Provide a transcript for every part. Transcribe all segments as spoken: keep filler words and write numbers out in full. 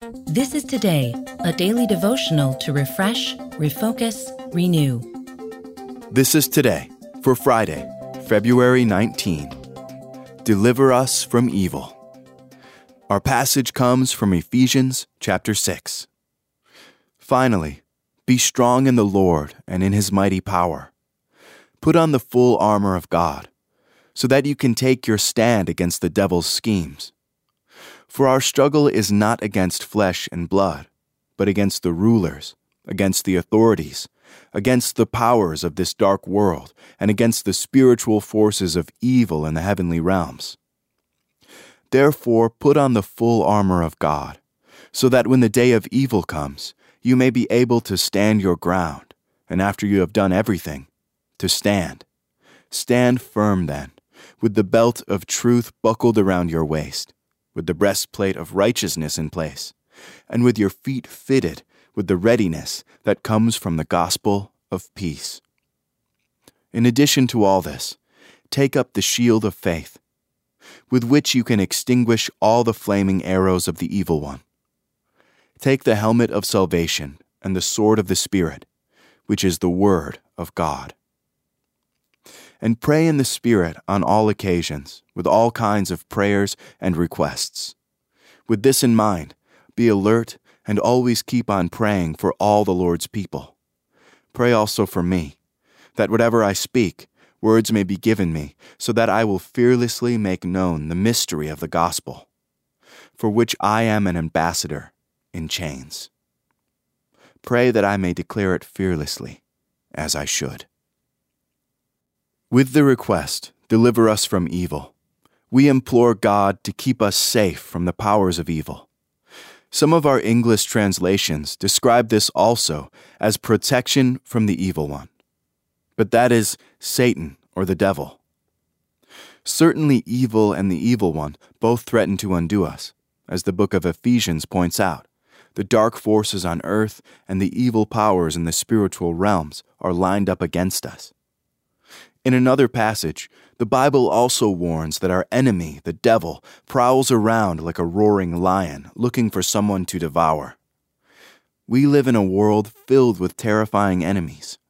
This is Today, a daily devotional to refresh, refocus, renew. This is Today for Friday, February nineteenth. Deliver us from evil. Our passage comes from Ephesians chapter six. Finally, be strong in the Lord and in His mighty power. Put on the full armor of God, so that you can take your stand against the devil's schemes. For our struggle is not against flesh and blood, but against the rulers, against the authorities, against the powers of this dark world, and against the spiritual forces of evil in the heavenly realms. Therefore, put on the full armor of God, so that when the day of evil comes, you may be able to stand your ground, and after you have done everything, to stand. Stand firm then, with the belt of truth buckled around your waist, with the breastplate of righteousness in place, and with your feet fitted with the readiness that comes from the gospel of peace. In addition to all this, take up the shield of faith, with which you can extinguish all the flaming arrows of the evil one. Take the helmet of salvation and the sword of the Spirit, which is the Word of God. And pray in the Spirit on all occasions, with all kinds of prayers and requests. With this in mind, be alert and always keep on praying for all the Lord's people. Pray also for me, that whatever I speak, words may be given me, so that I will fearlessly make known the mystery of the gospel, for which I am an ambassador in chains. Pray that I may declare it fearlessly, as I should. With the request, deliver us from evil, we implore God to keep us safe from the powers of evil. Some of our English translations describe this also as protection from the evil one. But that is Satan or the devil. Certainly evil and the evil one both threaten to undo us, as the book of Ephesians points out. The dark forces on earth and the evil powers in the spiritual realms are lined up against us. In another passage, the Bible also warns that our enemy, the devil, prowls around like a roaring lion, looking for someone to devour. We live in a world filled with terrifying enemies.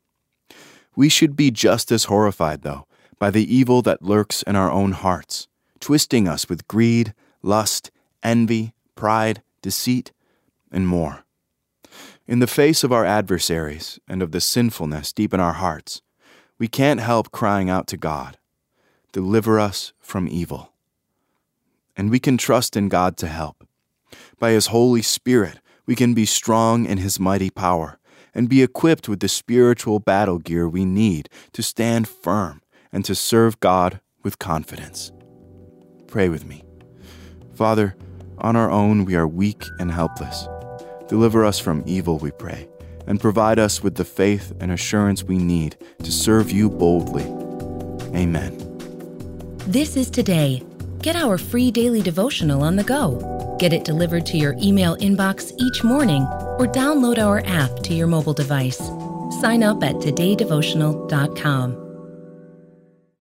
We should be just as horrified, though, by the evil that lurks in our own hearts, twisting us with greed, lust, envy, pride, deceit, and more. In the face of our adversaries and of the sinfulness deep in our hearts, we can't help crying out to God, deliver us from evil. And we can trust in God to help. By His Holy Spirit, we can be strong in His mighty power and be equipped with the spiritual battle gear we need to stand firm and to serve God with confidence. Pray with me. Father, on our own we are weak and helpless. Deliver us from evil, we pray, and provide us with the faith and assurance we need to serve You boldly. Amen. This is Today. Get our free daily devotional on the go. Get it delivered to your email inbox each morning or download our app to your mobile device. Sign up at today devotional dot com.